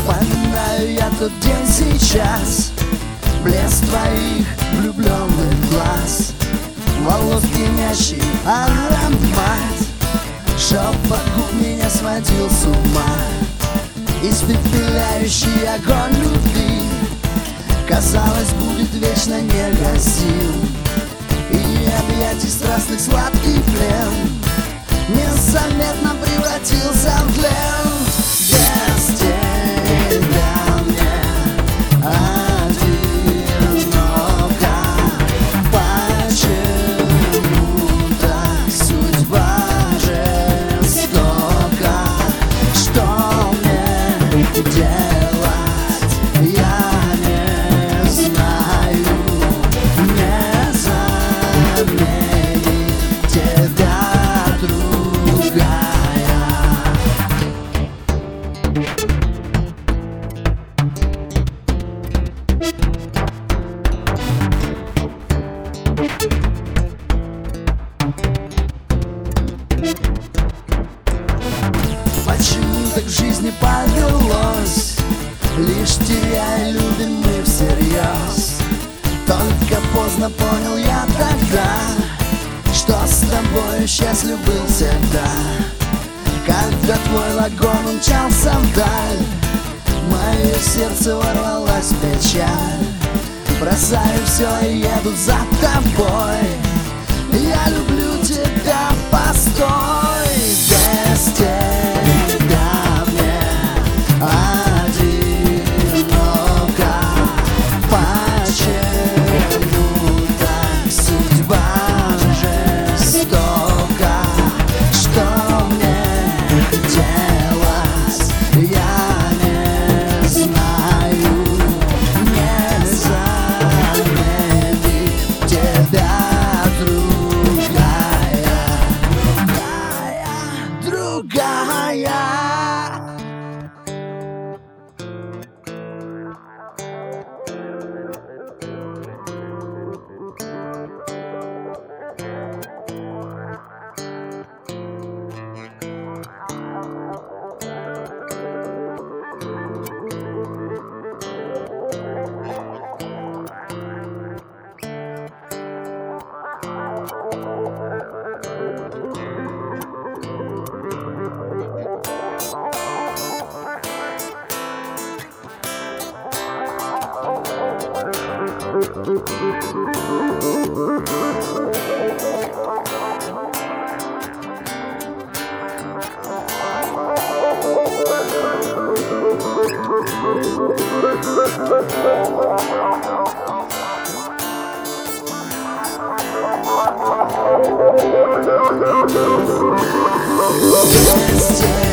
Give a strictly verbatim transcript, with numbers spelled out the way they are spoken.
Вспоминаю я тот день сейчас, блеск твоих влюбленных глаз, волос пьянящий аромат, шепот губ меня сводил с ума. Испепеляющий огонь любви, казалось, будет вечно негасим. И объятий страстных сладкий плен незаметно превратился в тлен. Без тебя мне одиноко, почему так судьба жестока? Что мне делать, я не знаю. Не заменит тебя другая. Почему так в жизни повелось, лишь теряя любим мы всерьез? Только поздно понял я тогда, что с тобою счастлив был всегда. Когда твой лагон умчался вдаль, мое сердце ворвалось в печаль. Бросаю все и еду за тобой, я люблю тебя, постой. Без тебя мне одиноко, почему так судьба жестока? Что мне делать, я не знаю. Не заменит тебя другая, другая, другая. Без тебя